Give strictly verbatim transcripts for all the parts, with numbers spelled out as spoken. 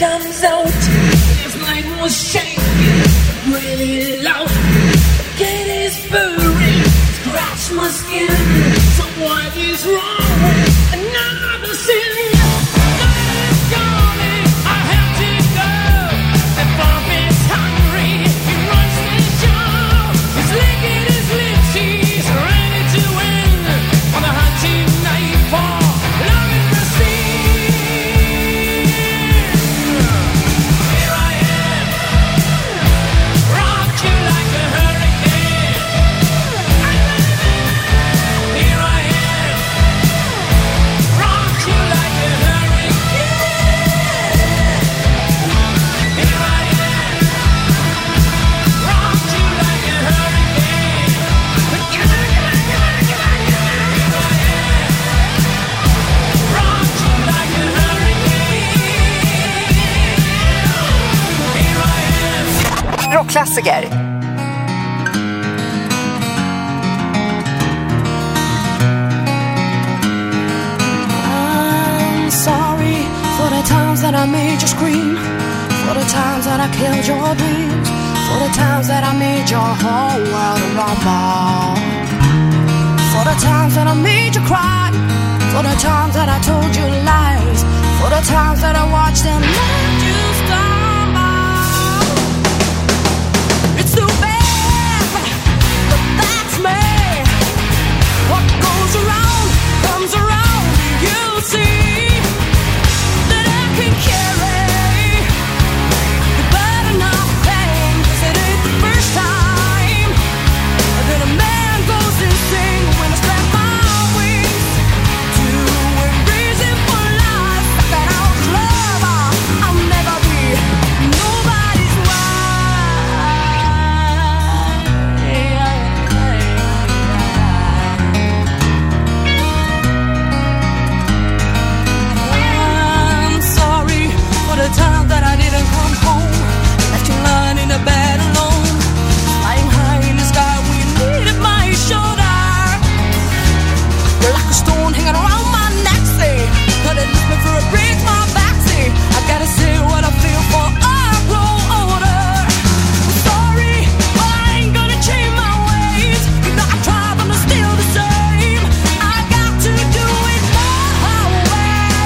comes out. His night was shaking, really loud. Get his furry, scratch my skin. So what is wrong with another sin? Klassiker. I'm sorry for the times that I made you scream, for the times that I killed your dreams, for the times that I made your whole world rumble, for the times that I made you cry, for the times that I told you lies, for the times that I watched and let you stumble. What goes around comes around. You see that I can carry the burden of pain, 'cause it ain't the first time that a man goes insane when I spread my wings to embrace it for life. That out love, I'll never be nobody's time that I didn't come home, left you lying in the bed alone, flying high in the sky, we needed my shoulder. You're like a stone hanging around my neck, say, but it left me for a break, my back, say, I gotta say what I feel for I grow older. I'm sorry, but I ain't gonna change my ways. You know I try, but I'm still the same. I got to do it my way.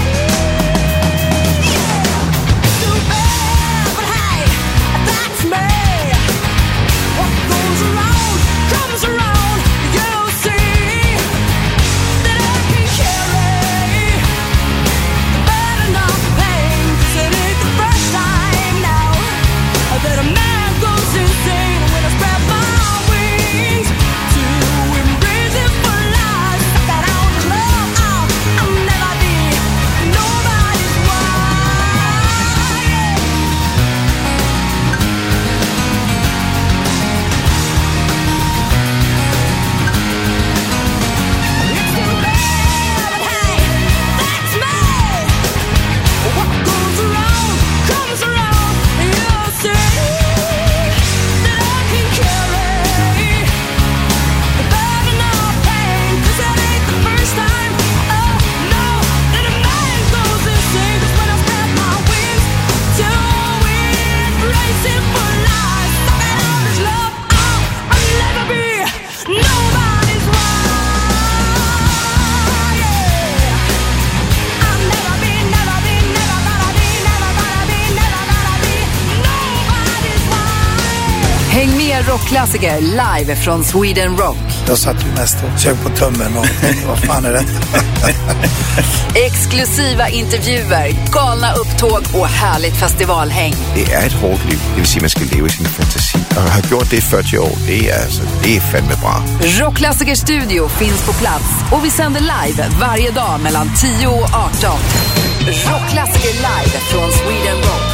What goes around comes around. You see that I can carry the burden of pain, 'cause it ain't the first time now that a man goes insane when I spread my wings to embrace it for life. That out of love, I'll, I'll never be nobody's Häng med rockklassiker live från Sweden Rock. Jag satt ju mest och sög på tummen och vad fan är det? Exklusiva intervjuer, galna upptåg och härligt festivalhäng. Det är ett hårt liv, det vill säga man ska leva i sin fantasi. Och har gjort det i fyrtio år, det är, alltså, det är fan med bra. Rockklassiker Studio finns på plats och vi sänder live varje dag mellan tio och arton. Rockklassiker live från Sweden Rock.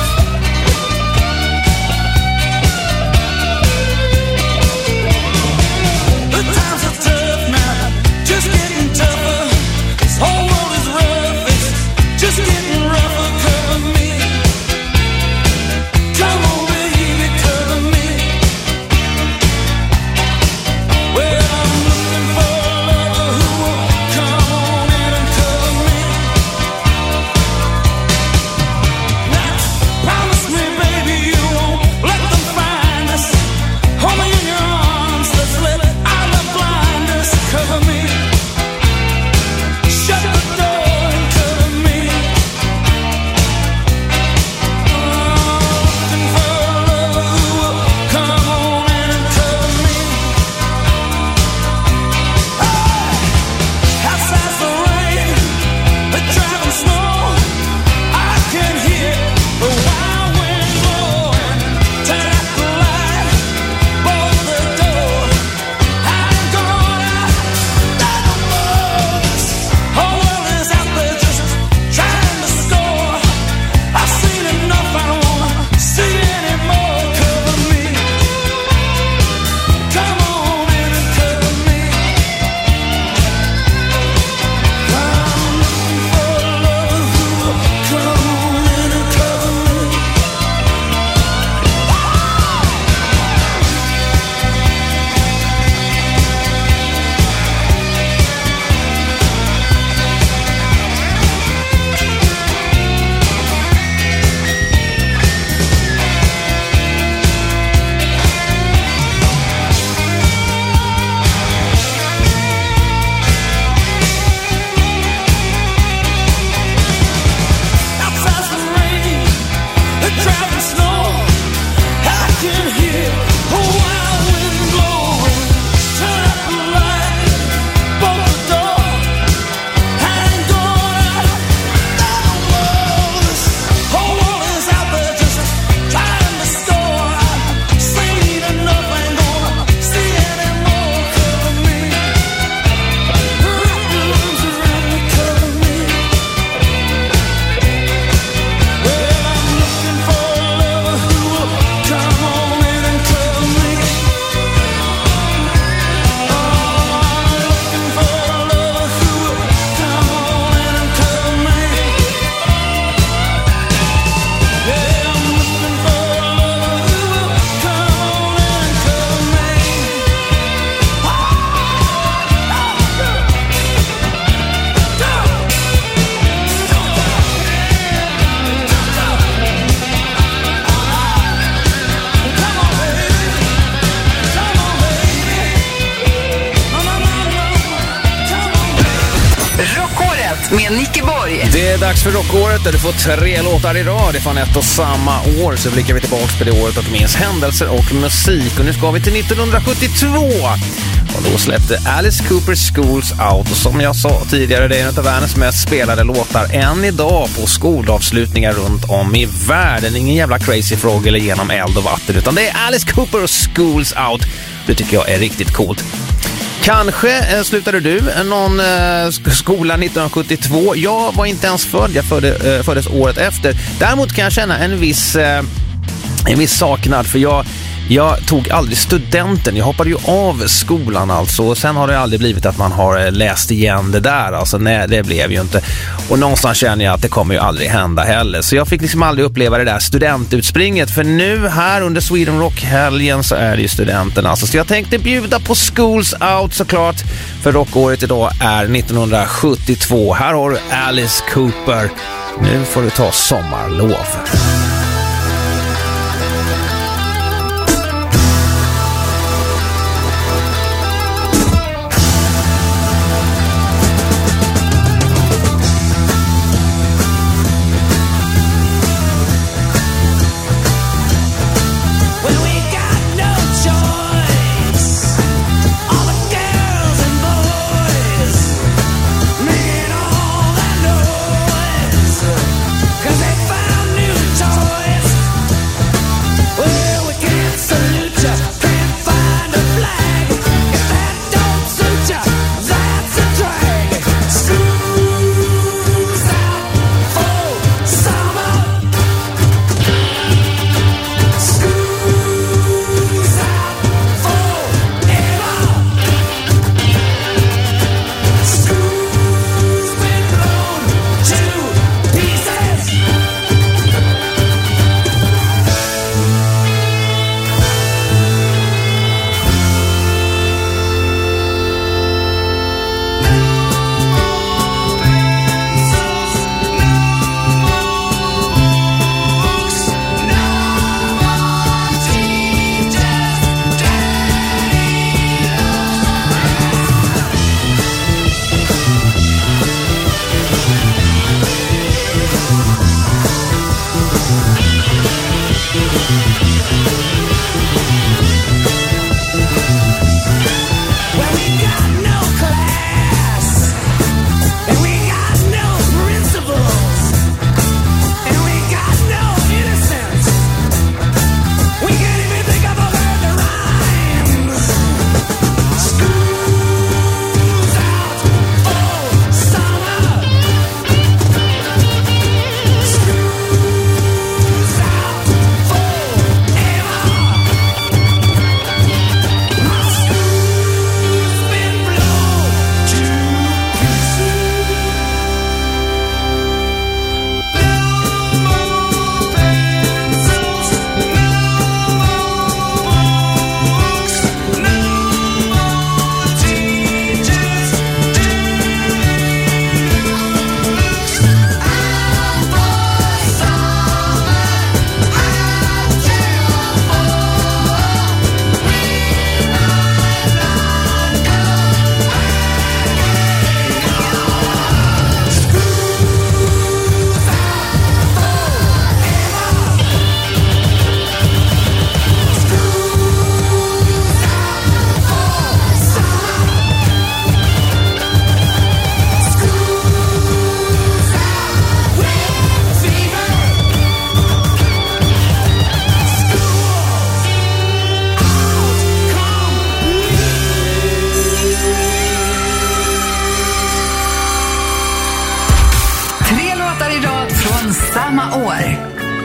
med Nicky Borg. Det är dags för rockåret där du får tre låtar i rad ifrån ett och samma år. Så blickar vi tillbaka på det året och minns händelser och musik. Och nu ska vi till nittonhundrasjuttiotvå. Och då släppte Alice Cooper Schools Out. Och som jag sa tidigare, det är en av världens mest spelade låtar än idag på skolavslutningar runt om i världen. Ingen jävla Crazy Frog eller Genom eld och vatten, utan det är Alice Cooper och Schools Out. Det tycker jag är riktigt coolt. Kanske eh, slutade du någon eh, skola nittonhundrasjuttiotvå. Jag var inte ens född, jag födde, eh, föddes året efter. Däremot kan jag känna en viss, eh, en viss saknad, för jag, jag tog aldrig studenten. Jag hoppade ju av skolan alltså, och sen har det aldrig blivit att man har läst igen det där. Alltså nej, det blev ju inte. Och någonstans känner jag att det kommer ju aldrig hända heller. Så jag fick liksom aldrig uppleva det där studentutspringet. För nu här under Sweden Rock-helgen så är det ju studenterna. Alltså, så jag tänkte bjuda på Schools Out såklart. För rockåret idag är nittonhundrasjuttiotvå. Här har du Alice Cooper. Nu får du ta sommarlov. samma år.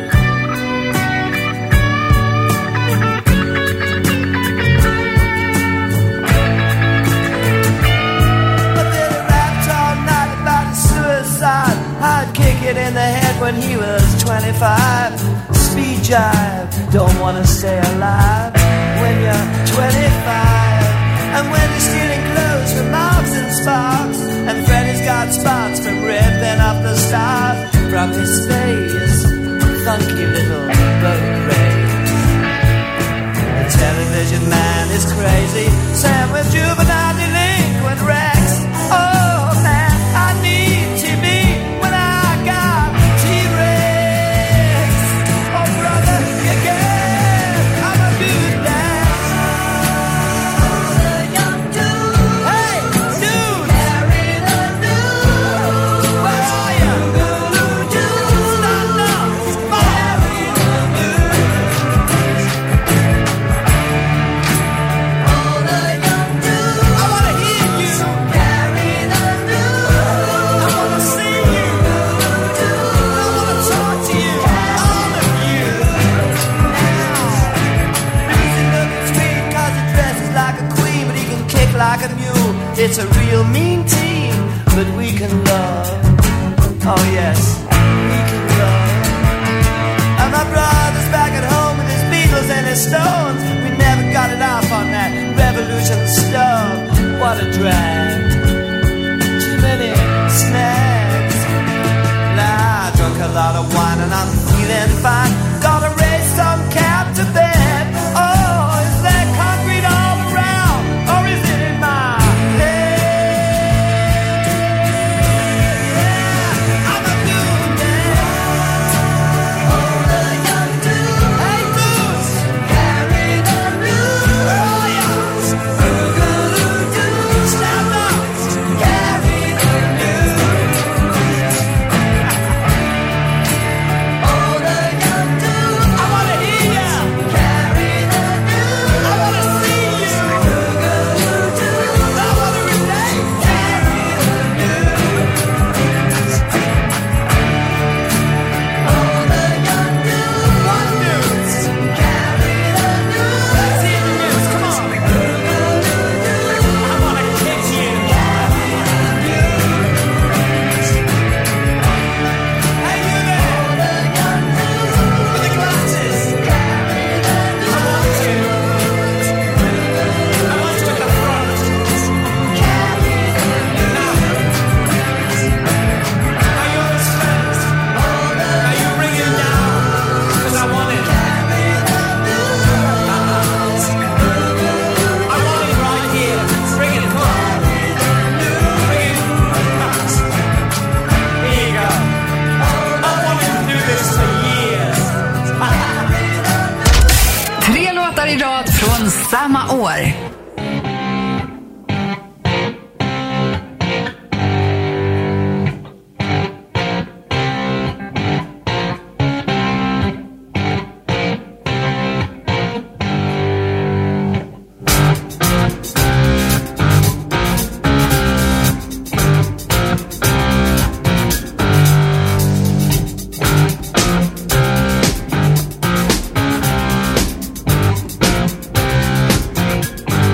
I'd kick it in the head when he was twenty-five. Speed jive, don't wanna stay alive when you're twenty-five. And when you're stealing clothes from Marks and Sparks, and Freddy's got spots from ripping up the stars from his face, funky little boat race. The television man is crazy, Sam with juvenile delinquent Rex. Oh man, I need T V. but we can love. Oh yes, we can love. And my brother's back at home with his Beatles and his Stones. We never got it off on that revolution stuff. What a drag. Too many snags. Nah, I drunk a lot of wine and I'm feeling fine. Gotta raise some cap to bed. Oh, is there concrete all around? Or is it in my head? Yeah, I'm a new man. Oh, the young dude. Hey, dudes. Carry the news. Oh, yeah. Boogaloo-doo. Stand up. Carry the news. Oh, the young dude. I wanna hear ya. Carry the news. I wanna see you. Boogaloo-doo. I wanna relate. Carry the news. Oh, the young dude. One news. Carry the news. Let's hear the news. Come on. Boogaloo-doo. I wanna kiss you. Carry the news. Hey, you there. The young dude. With the glasses. Carry the news. I want you. I want you at the front. Carry the news. Now. Are you upstairs? Are you bringing it down? 'Cause I want it. Carry the news. I want it right here. Bring it. Come on. Bring it. Here you go. I wanted to do this for years. Tre låtar i rad från samma år. I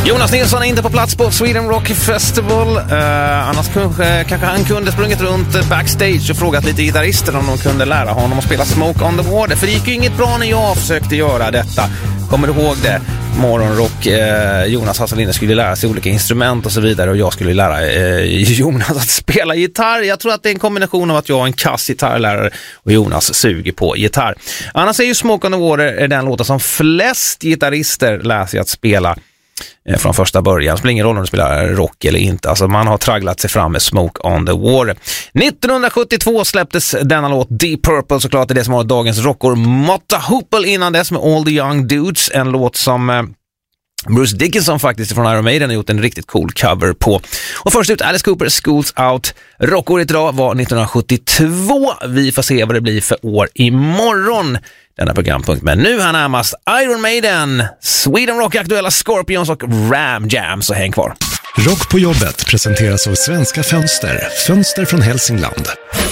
Jonas Nilsson är inte på plats på Sweden Rock Festival. Uh, annars kanske, kanske han kunde sprungit runt backstage och frågat lite gitarrister om de kunde lära honom att spela Smoke on the Water. För det gick ju inget bra när jag försökte göra detta. Kommer du ihåg det? Morgonrock, eh, Jonas Hasselinde skulle lära sig olika instrument och så vidare. Och jag skulle lära eh, Jonas att spela gitarr. Jag tror att det är en kombination av att jag är en kass gitarrlärare och Jonas suger på gitarr. Annars är ju Smoke on the Water den låten som flest gitarrister lär sig att spela från första början. Det spelar ingen roll om du spelar rock eller inte. Alltså man har tragglat sig fram med Smoke on the Water. nittonhundrasjuttiotvå släpptes denna låt Deep Purple, såklart är det som har dagens rockor. Motta Hoople innan dess med All the Young Dudes. En låt som eh, Bruce Dickinson faktiskt från Iron Maiden har gjort en riktigt cool cover på. Och först ut Alice Cooper, Schools Out. Rockåret idag var nittonhundrasjuttiotvå. Vi får se vad det blir för år imorgon. Denna programpunkt. Men nu här närmast Iron Maiden, Sweden Rock, aktuella Scorpions och Ram Jam, så häng kvar. Rock på jobbet presenteras av Svenska Fönster. Fönster från Hälsingland.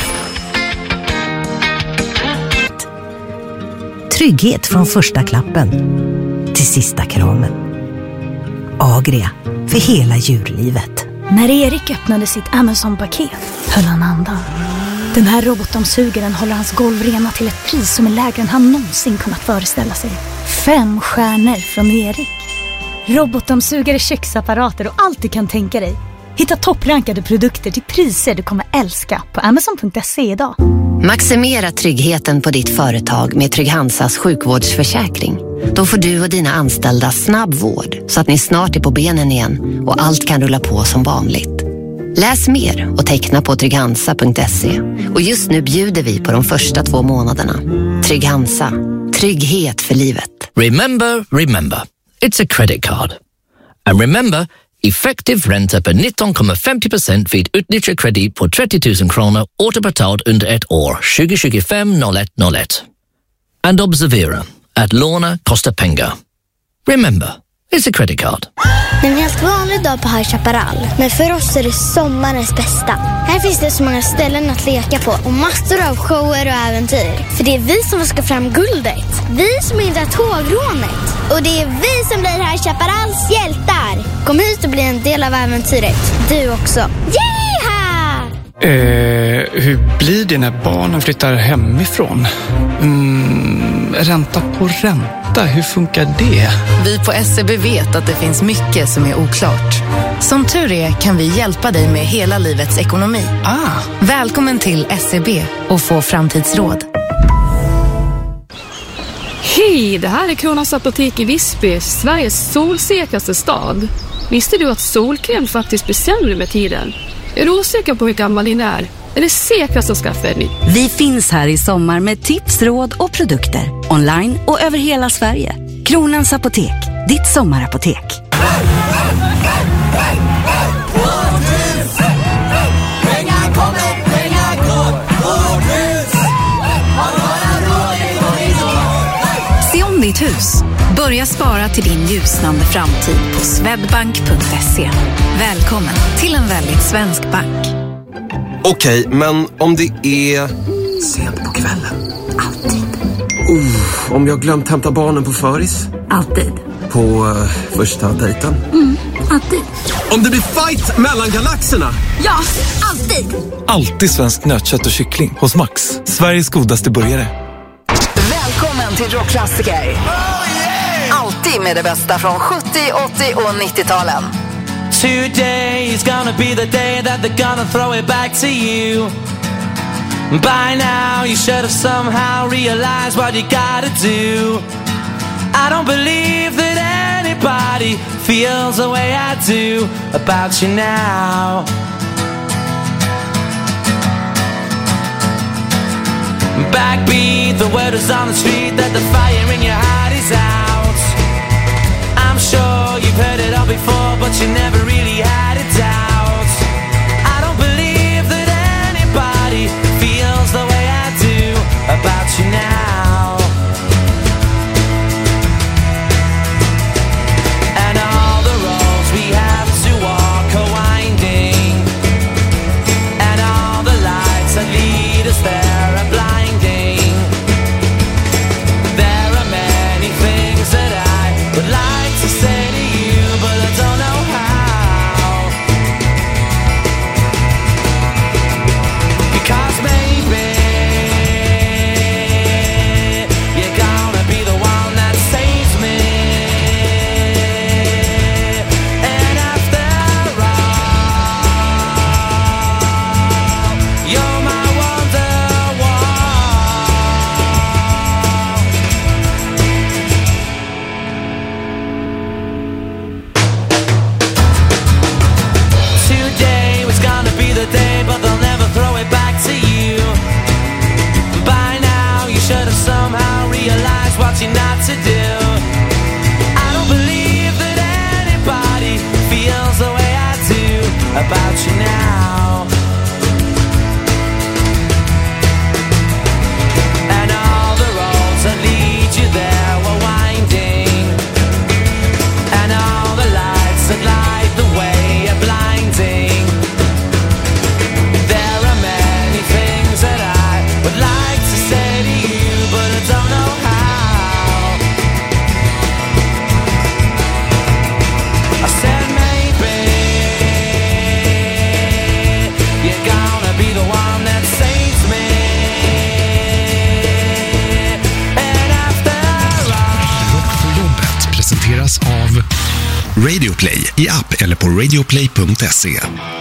Trygghet från första klappen till sista kramen. Agria, för hela djurlivet. När Erik öppnade sitt Amazon-paket höll han andan. Den här robotdammsugaren håller hans golv rena till ett pris som är lägre än han någonsin kunnat föreställa sig. Fem stjärnor från Erik. Robotdammsugare, köksapparater och allt du kan tänka dig. Hitta topprankade produkter till priser du kommer älska på amazon punkt se idag. Maximera tryggheten på ditt företag med Trygg-Hansas sjukvårdsförsäkring. Då får du och dina anställda snabb vård så att ni snart är på benen igen och allt kan rulla på som vanligt. Läs mer och teckna på trygg hansa punkt se. Och just nu bjuder vi på de första två månaderna. Trygg-Hansa. Trygghet för livet. Remember, remember. It's a credit card. And remember, effektiv ränta på nitton komma femtio procent vid utnyttjad kredit på trettio tusen kronor återbetalt under ett år tjugo tjugofem noll ett noll ett. And observera att låna kostar pengar. Remember, it's a credit card. Det är en helt vanlig dag på High Chaparral, men för oss är det sommarens bästa. Här finns det så många ställen att leka på och massor av shower och äventyr. För det är vi som ska fram guldet. Vi som hindrar tågrånet. Och det är vi som blir High Chaparrals hjältar. Kom hit och bli en del av äventyret. Du också. Yeeha! Eh, hur blir det när barnen flyttar hemifrån? Mm, ränta på ränta, hur funkar det? Vi på S E B vet att det finns mycket som är oklart. Som tur är kan vi hjälpa dig med hela livets ekonomi. Ah. Välkommen till S E B och få framtidsråd. Hej, det här är Kronas apotek i Visby, Sveriges solsäkraste stad. Visste du att solkräm faktiskt blir sämre med tiden? Är du osäker på hur gammal din är? Är det säkrast att skaffa en ny? Vi finns här i sommar med tips, råd och produkter. Online och över hela Sverige. Kronans apotek, ditt sommarapotek. Se om ditt hus. Börja spara till din ljusnande framtid på swedbank punkt se. Välkommen till en väldigt svensk bank. Okej, okay, men om det är sent på kvällen. Alltid. Uh, om jag glömt hämta barnen på föris. Alltid. På uh, första dejten. Mm, alltid. Om det blir fight mellan galaxerna. Ja, alltid. Alltid svensk nötkött och kyckling hos Max. Sveriges godaste burgare. Välkommen till rockklassiker. Oh, yeah! Alltid med det bästa från sjuttio, åttio och nittio-talen. Today is gonna be the day that they're gonna throw it back to you. By now you should have somehow realized what you gotta do. I don't believe that anybody feels the way I do about you now. Backbeat, the word is on the street that the fire in your heart is out. I'm sure you've heard it all before, but you never really had a doubt. I don't believe that anybody feels the way I do about you now. And all the roads we have to walk are winding, and all the lights that lead us there are blinding. There are many things that I would like to say to you, but I don't Radio Play i app eller på radioplay punkt se.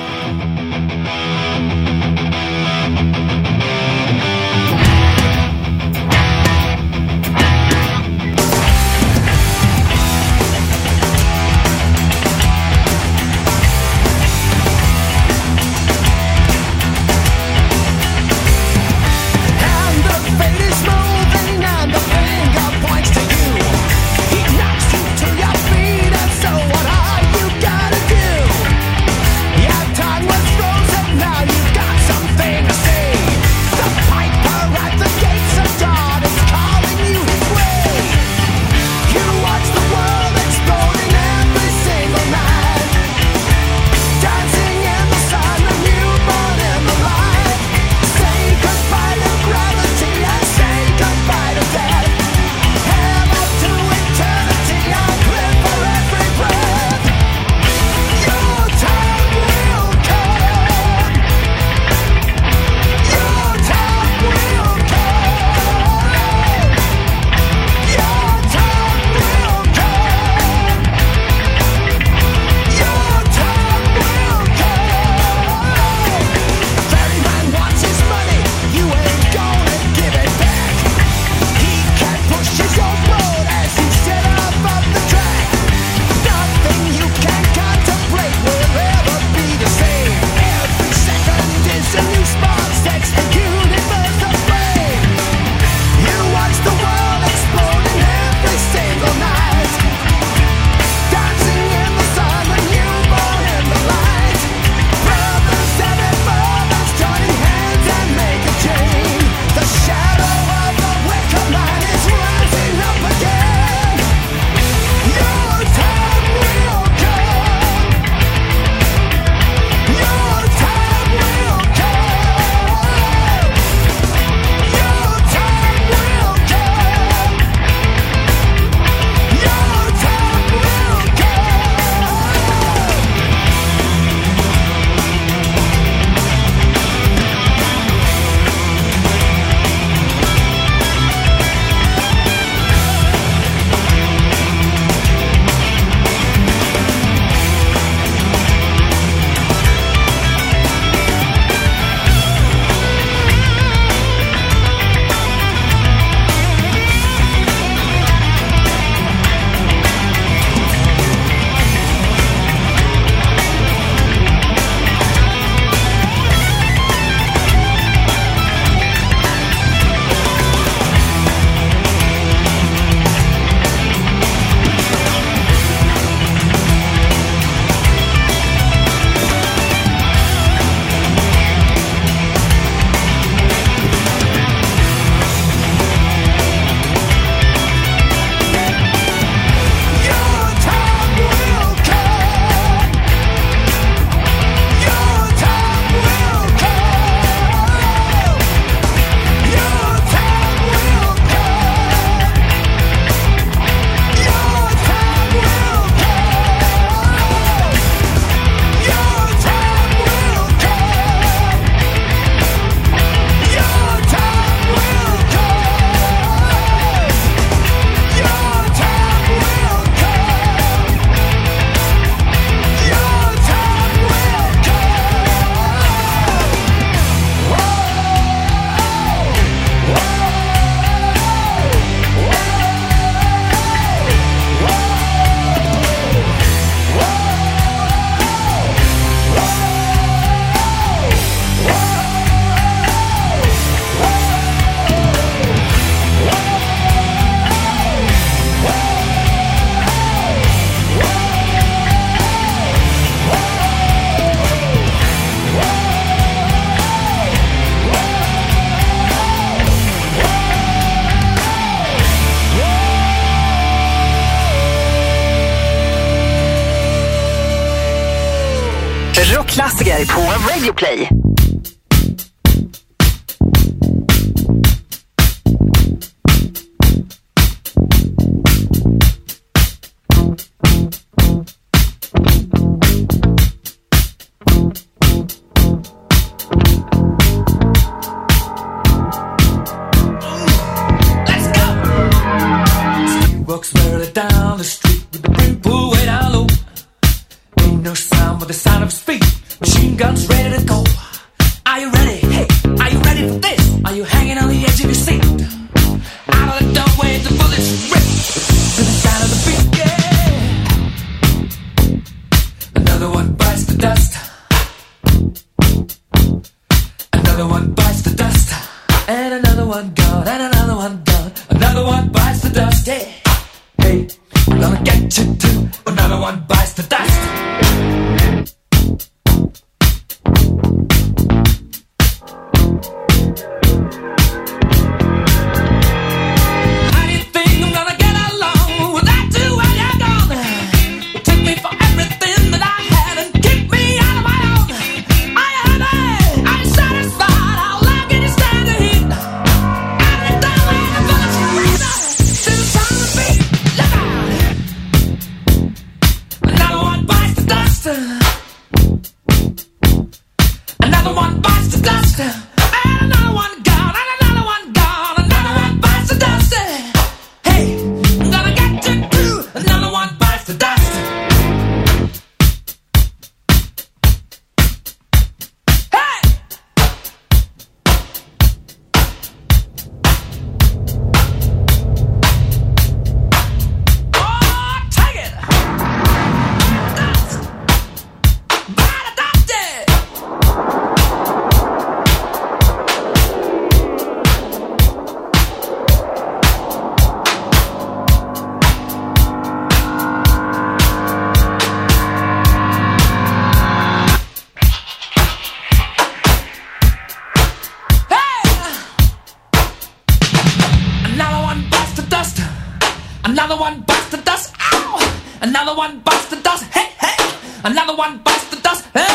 Rockklassiker på Radio Play. Walks merrily down the street with the brim pulled way down low. No sound but the sound of speed. Machine guns ready to go. Are you ready? Hey, are you ready for this? Are you hanging on the edge of your seat? Out of the doorway, the bullets rip to the sound of the beat. Yeah. Another one bites the dust. Another one bites the dust. And another one gone. And another one gone. Another one bites the dust. Yeah. Hey, I'm gonna get you too. Another one bites the dust. Another one bites the dust. Ow! Another one bites the dust. Hey, hey! Another one bites the dust. Hey!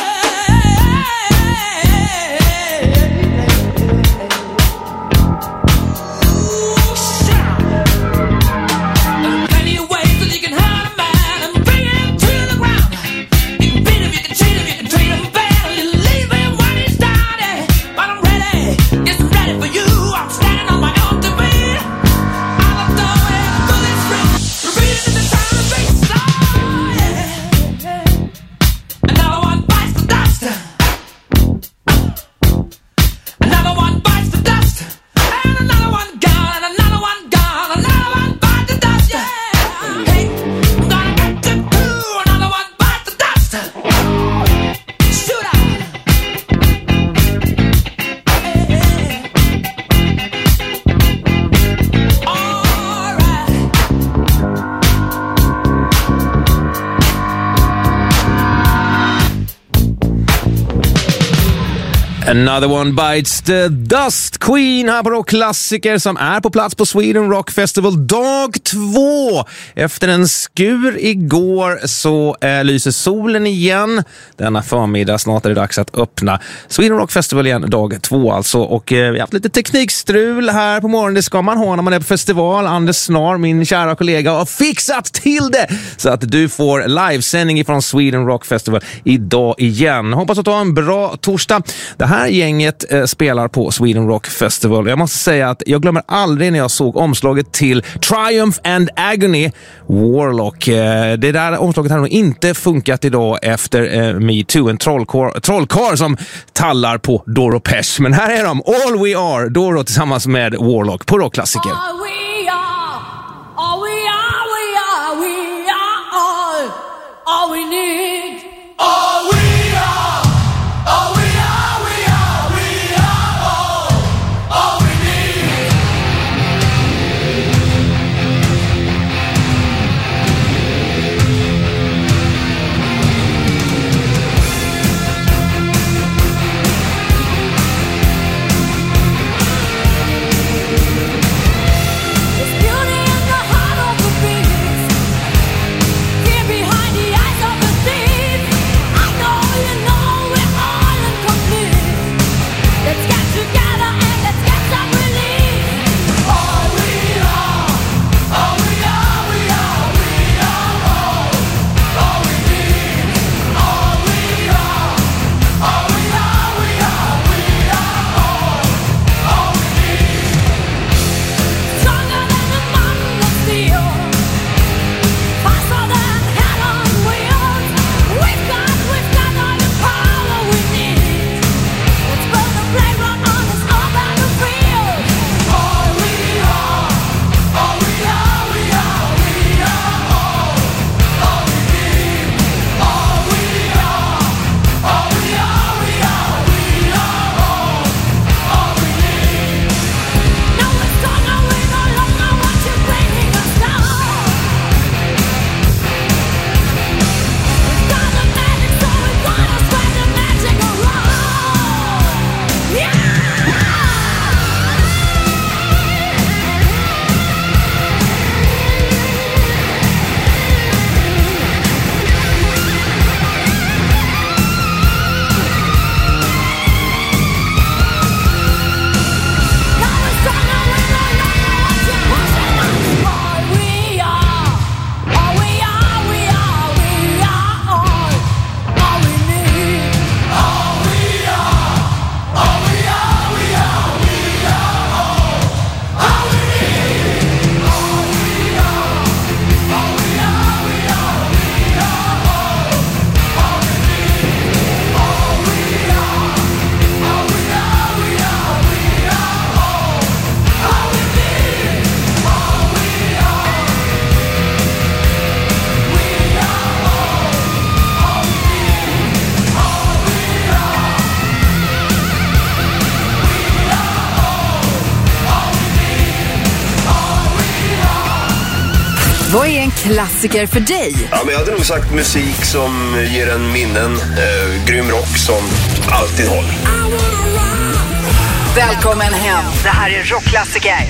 Another one bites the dust. Queen här på Rockklassiker som är på plats på Sweden Rock Festival dag två. Efter en skur igår så äh, lyser solen igen. Denna förmiddag snart är det dags att öppna Sweden Rock Festival igen dag två alltså. Och äh, vi har haft lite teknikstrul här på morgonen. Det ska man ha när man är på festival. Anders Snar, min kära kollega, har fixat till det så att du får livesändning från Sweden Rock Festival idag igen. Hoppas att du har en bra torsdag. Det här gänget eh, spelar på Sweden Rock Festival. Jag måste säga att jag glömmer aldrig när jag såg omslaget till Triumph and Agony Warlock. Eh, det där omslaget har nog inte funkat idag efter eh, Me Too. En trollkar, trollkar som tallar på Doro Pesch. Men här är de, All We Are, Doro tillsammans med Warlock på Rockklassiker. All we are, all we are, we are, we are all, all we need. All we are, all we are, we are, we are all, all we need. There's beauty in the heart of the beast, fear behind the eyes of the thief. Vad är en klassiker för dig? Ja, men jag hade nog sagt musik som ger en minnen. Eh, grym rock som alltid håller. Välkommen hem. Det här är rockklassiker.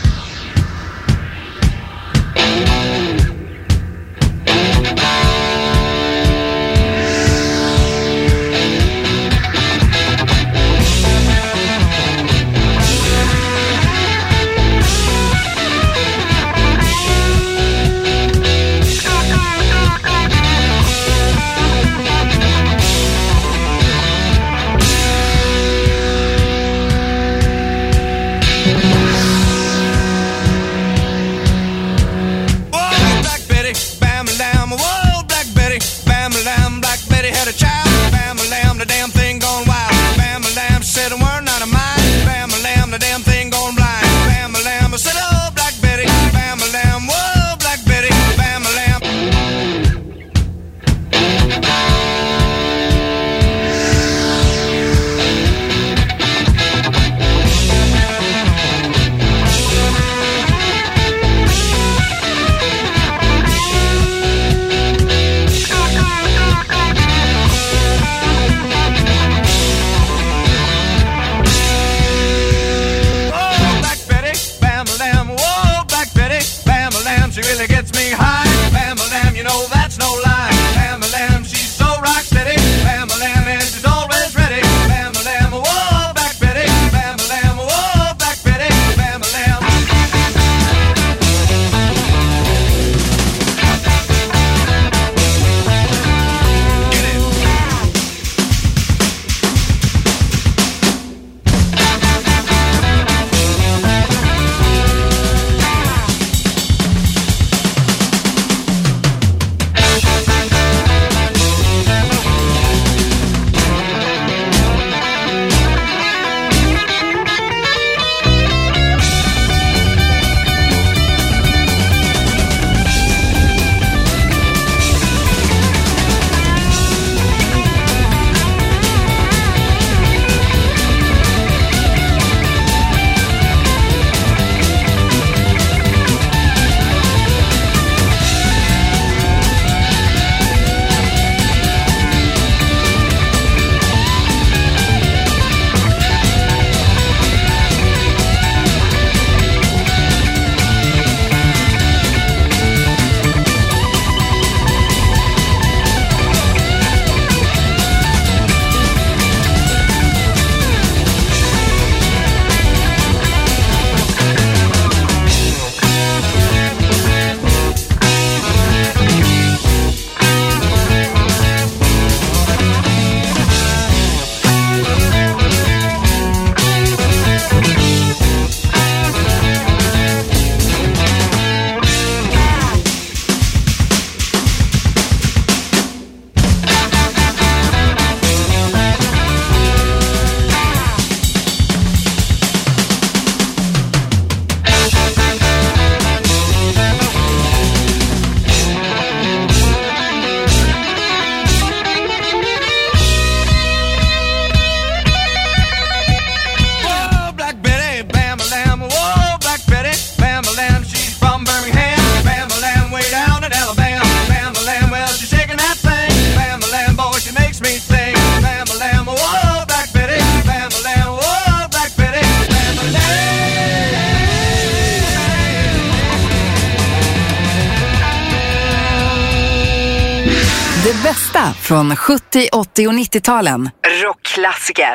Det bästa från sjuttio, åttio och nittio-talen. Rockklassiker.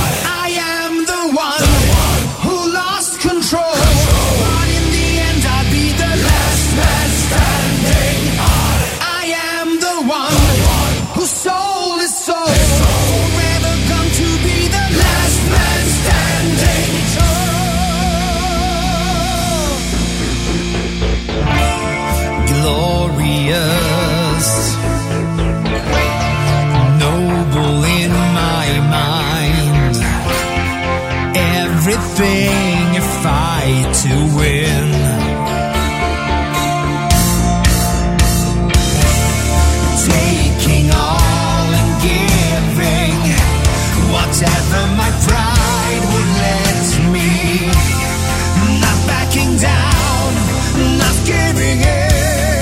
I am the one who lost control. But in the end I'll be the last man standing. I am the one whose soul is sold. Forever come to be the last man standing. Glorious, noble in my mind, everything a fight to win. Taking all and giving whatever my pride would let me. Not backing down, not giving in.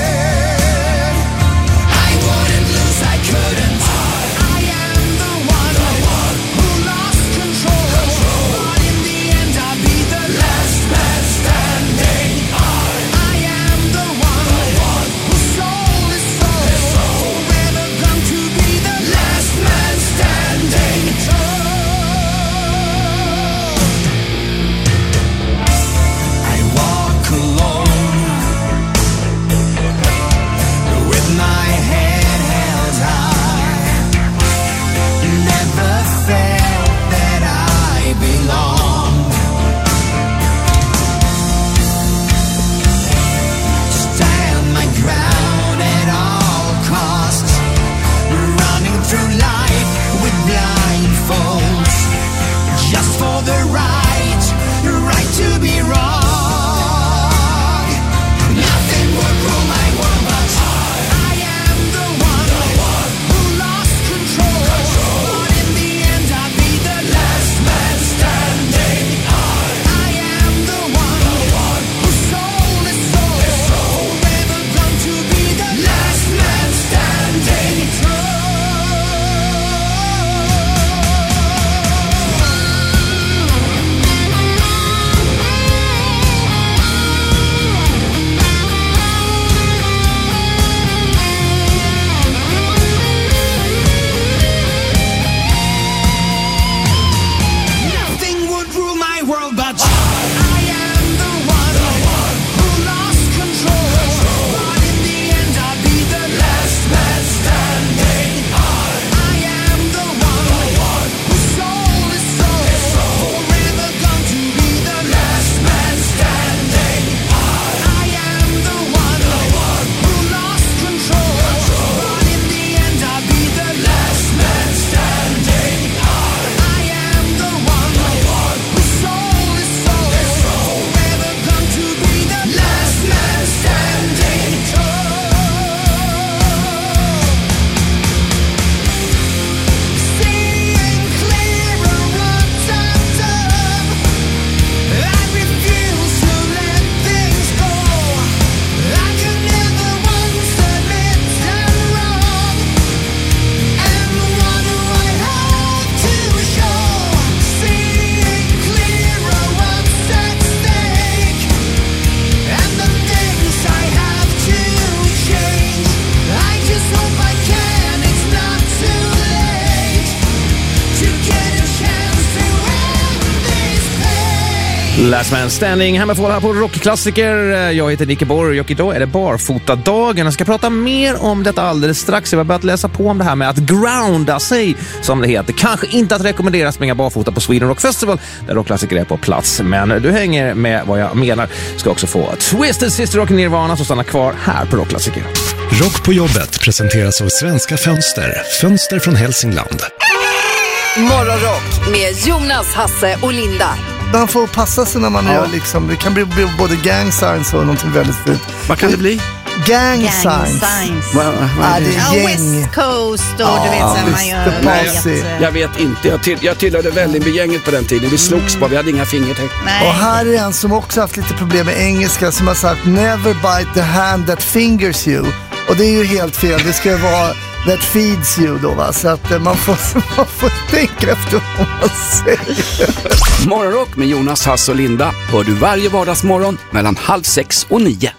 Last Man Standing, Hammerfall här på Rockklassiker. Jag heter Nicke Borg och idag är det barfotadagen. Jag ska prata mer om detta alldeles strax. Jag har börjat läsa på om det här med att grounda sig, som det heter. Kanske inte att rekommendera att springa barfota på Sweden Rock Festival, där Rockklassiker är på plats. Men du hänger med vad jag menar. Ska också få Twisted Sister och Nirvana, så stanna kvar här på Rockklassiker. Rock på jobbet presenteras av Svenska Fönster. Fönster från Hälsingland. Morgonrock med Jonas, Hasse och Linda. Man får passa sig när man Ja. gör liksom, det kan bli bli både gang signs och någonting väldigt fint. Vad kan det bli? Gang, Gang signs. signs. Va, va, Ja, det Ja, är gäng. West Coast och Ja, du vet så här, man visst, gör det vet, passar. eh, Jag vet inte, jag, till, jag tillhörde Vällingby-gänget på den tiden. Vi slogs bara, vi hade inga fingertecken. Och här är en som också haft lite problem med engelska, som har sagt never bite the hand that fingers you. Och det är ju helt fel, det ska ju vara that feeds you då, va? Så att eh, man får, man får tänka efter vad man säger. Morgonrock med Jonas, Hasse och Linda hör du varje vardagsmorgon mellan halv sex och nio.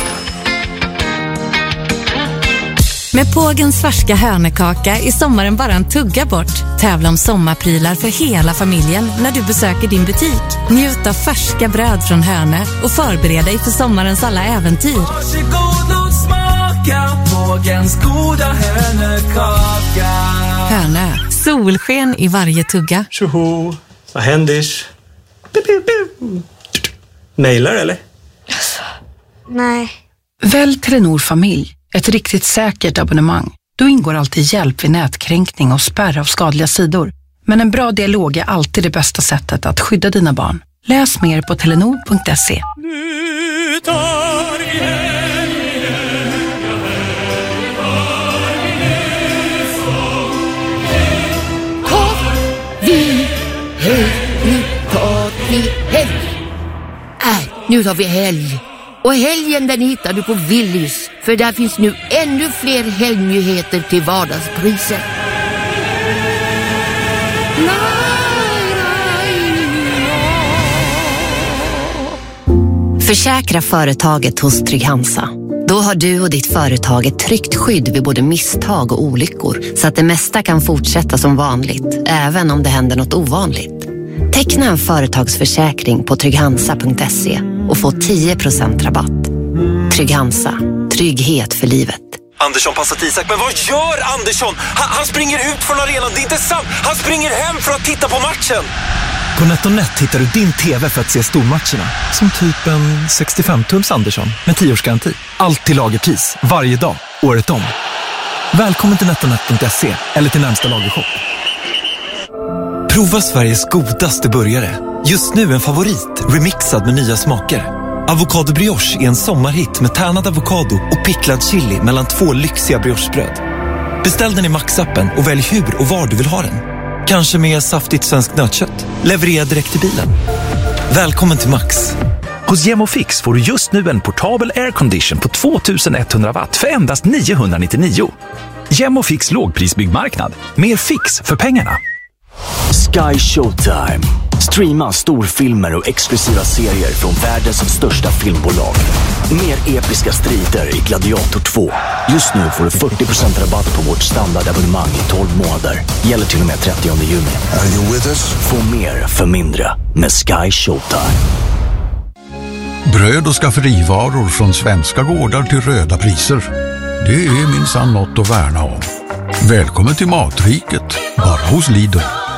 Med Pågens färska hönekaka är sommaren bara en tugga bort. Tävla om sommarprylar för hela familjen när du besöker din butik. Njut av färska bröd från Hönö och förbered dig för sommarens alla äventyr. Varsågod och smaka Pågens goda hönökaka. Hönö, solsken i varje tugga. Tjoho, vad händer? Mailar eller? Nej. Välj Telenor Familj, ett riktigt säkert abonnemang. Då ingår alltid hjälp vid nätkränkning och spärr av skadliga sidor. Men en bra dialog är alltid det bästa sättet att skydda dina barn. Läs mer på telenor punkt se. Nu tar vi Vi helg, nu tar vi helg. Äh, nu tar vi helg. Och helgen den hittar du på Willys. För där finns nu ännu fler helgnyheter till vardagspriser. Försäkra företaget hos Trygg-Hansa. Då har du och ditt företag ett tryggt skydd vid både misstag och olyckor, så att det mesta kan fortsätta som vanligt, även om det händer något ovanligt. Teckna en företagsförsäkring på trygghansa punkt se och få tio procent rabatt. Trygg-Hansa. Trygghet för livet. Andersson passar till Isak, men vad gör Andersson? Han, han springer ut från arenan, det är inte sant. Han springer hem för att titta på matchen. På NetOnNet hittar du din tv för att se stormatcherna. Som typ en sextiofem tums Andersson med tio-årsgaranti. Allt till lagerpris, varje dag, året om. Välkommen till net o net punkt se eller till närmsta lagershop. Prova Sveriges godaste burgare. Just nu en favorit, remixad med nya smaker. Avocado brioche är en sommarhit med tärnad avokado och picklad chili mellan två lyxiga briochebröd. Beställ den i Max-appen och välj hur och var du vill ha den. Kanske med saftigt svenskt nötkött. Leverera direkt till bilen. Välkommen till Max. Hos Gemofix får du just nu en portabel aircondition på tvåtusen etthundra watt för endast niohundranittionio. Gemofix lågprisbyggmarknad. Mer fix för pengarna. Sky Showtime. Streama storfilmer och exklusiva serier från världens största filmbolag. Mer episka strider i Gladiator två. Just nu får du fyrtio procent rabatt på vårt standardabonnemang i tolv månader. Gäller till och med trettionde juni. Are you with us? Få mer för mindre med Sky Showtime. Bröd och skafferivaror från svenska gårdar till röda priser. Det är minsann något att värna om. Välkommen till Matriket, bara hos Lidl.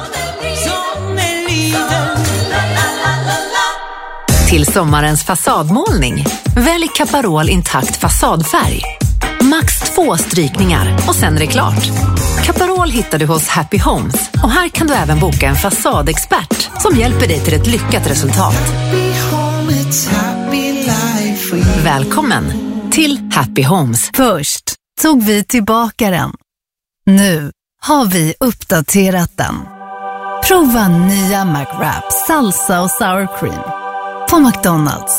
Till sommarens fasadmålning, välj Caparol intakt fasadfärg. Max två strykningar och sen är det klart. Caparol hittar du hos Happy Homes och här kan du även boka en fasadexpert som hjälper dig till ett lyckat resultat. Välkommen till Happy Homes. Först tog vi tillbaka den. Nu har vi uppdaterat den. Prova nya McWrap, salsa och sour cream på McDonald's.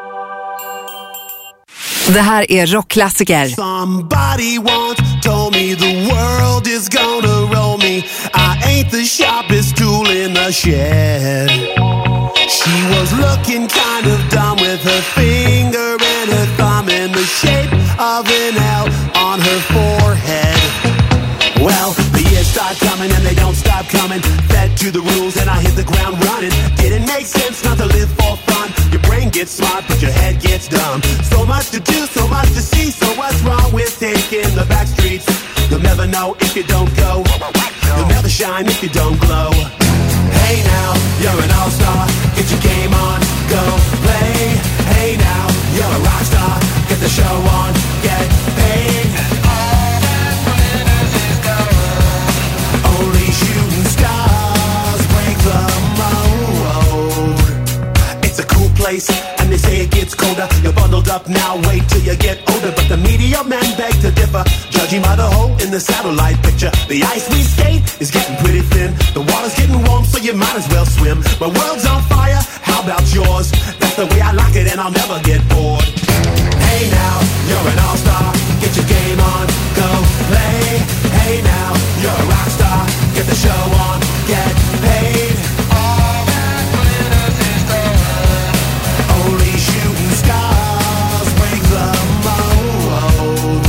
Det här är Rockklassiker. Somebody once told me the world is gonna roll me. I ain't the sharpest tool in the shed. She was looking kind of dumb with her finger and her thumb in the shape of an L on her forehead. Well, the years start coming and they don't stop coming. Fed to the rules and I hit the ground running. Didn't make sense not to live for fun. Your brain gets smart but your head gets dumb. So much to do, so much to see. So what's wrong with taking the back streets? You'll never know if you don't go. You'll never shine if you don't glow. Hey now, you're an all-star. Get your game on, go play. Hey now, you're a rock star. Get the show on, get paid. All that glitters is gold. Only shooting stars break the mold. It's a cool place, and they say it gets colder. You're bundled up now, wait till you get older. But the media men beg to differ, judging by the hole in the satellite picture. The ice we skate is getting pretty thin. The water's getting warm, so you might as well swim. My world's on fire, how about yours? That's the way I like it, and I'll never get bored. Hey now, you're an all-star. Get your game on, go play. Hey now, you're a rock star. Get the show on, get paid. All that glitters is gold. Only shooting stars break the mold.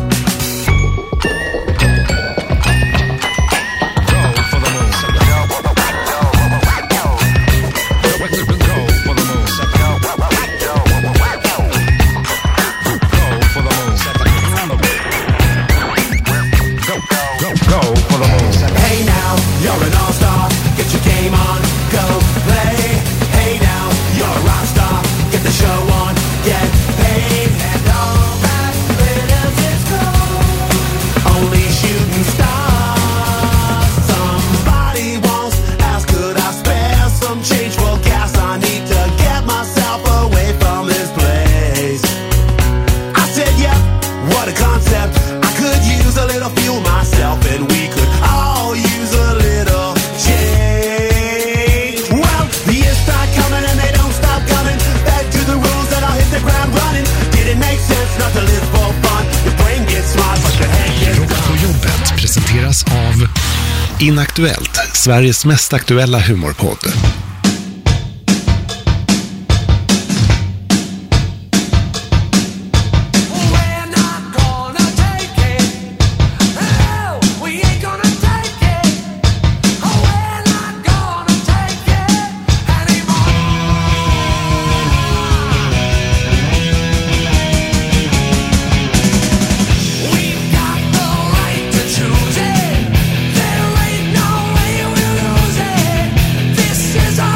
You're an all-star, get your game on, go play. Hey now, you're a rock star, get the show on, get paid. And all that glitters is gold. Only shooting stars. Somebody once asked, could I spare some change for gas? I need to get myself away from this place. I said, yeah, what a concept. I could use a little fuel myself, and we could all use a little change. Well, the years start coming and they don't stop coming. Back to the rules and I'll hit the ground running. Didn't make sense not to live for fun. Your brain gets smart but your head gets dumb. Rock på jobbet presenteras av Inaktuellt, Sveriges mest aktuella humorpodd. Choose it. There ain't no way we'll lose it. This is our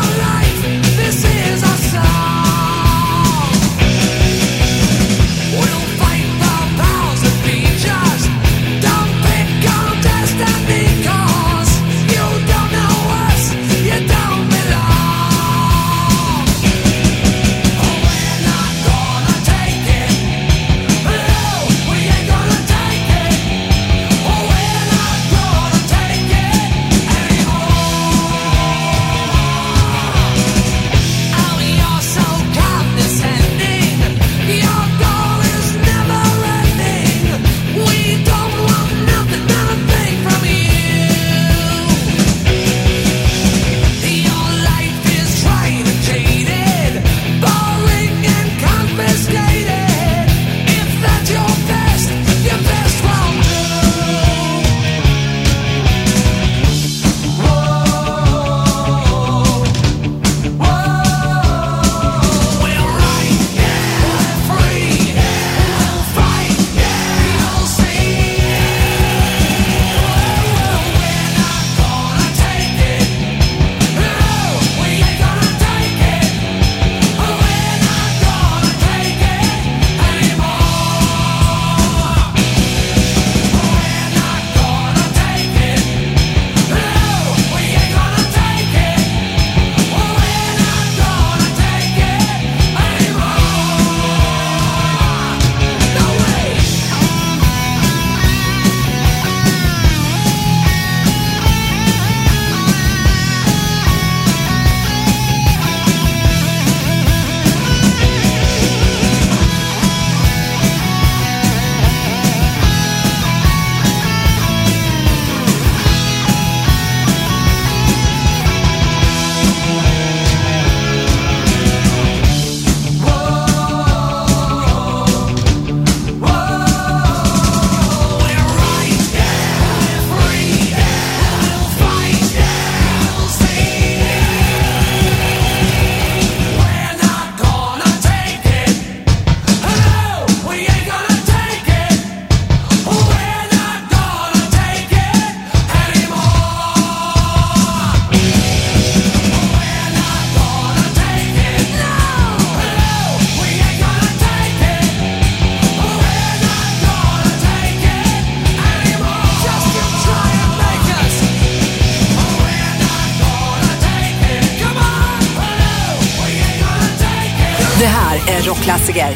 Det här är Rockklassiker.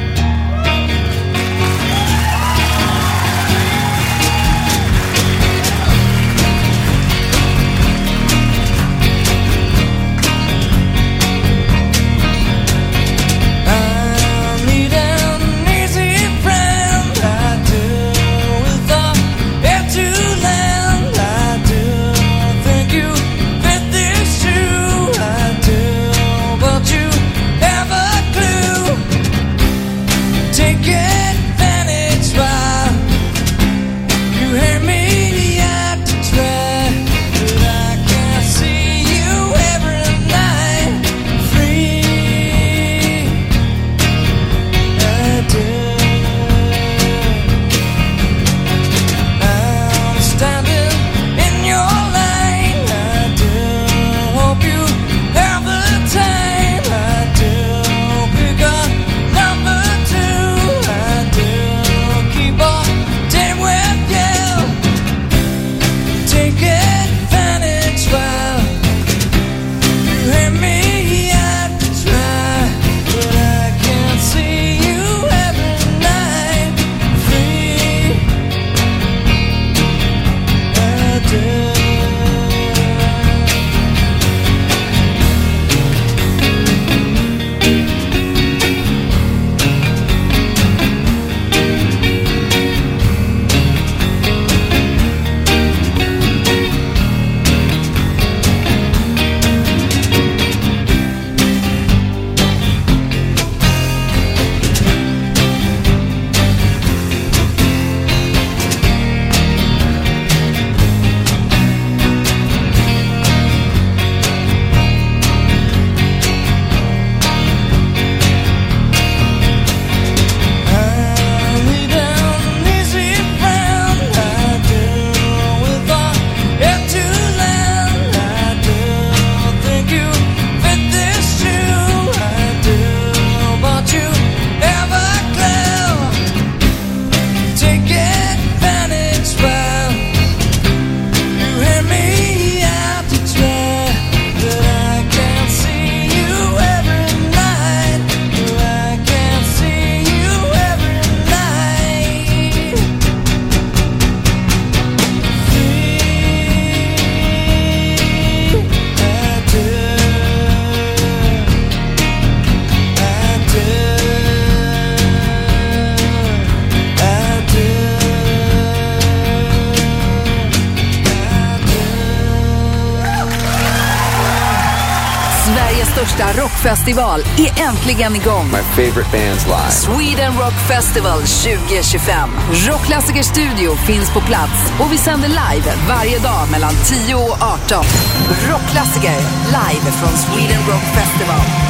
Sveriges största rockfestival är äntligen igång. My favorite bands live. Sweden Rock Festival tjugo tjugofem. Rockklassiker Studio finns på plats och vi sänder live varje dag mellan tio och arton. Rockklassiker live från Sweden Rock Festival.